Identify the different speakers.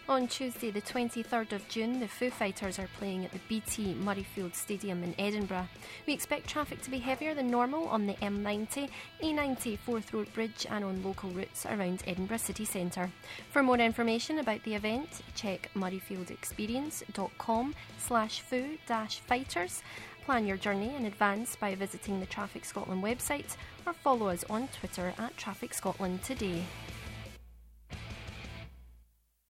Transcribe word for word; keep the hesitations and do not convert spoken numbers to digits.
Speaker 1: On Tuesday the twenty-third of June, the Foo Fighters are playing at the B T Murrayfield Stadium in Edinburgh. We expect traffic to be heavier than normal on the M ninety, A ninety, Forth Road Bridge and on local routes around Edinburgh city centre. For more information about the event, check murrayfieldexperience.com slash foo dash fighters. Plan your journey in advance by visiting the Traffic Scotland website or follow us on Twitter at Traffic Scotland today.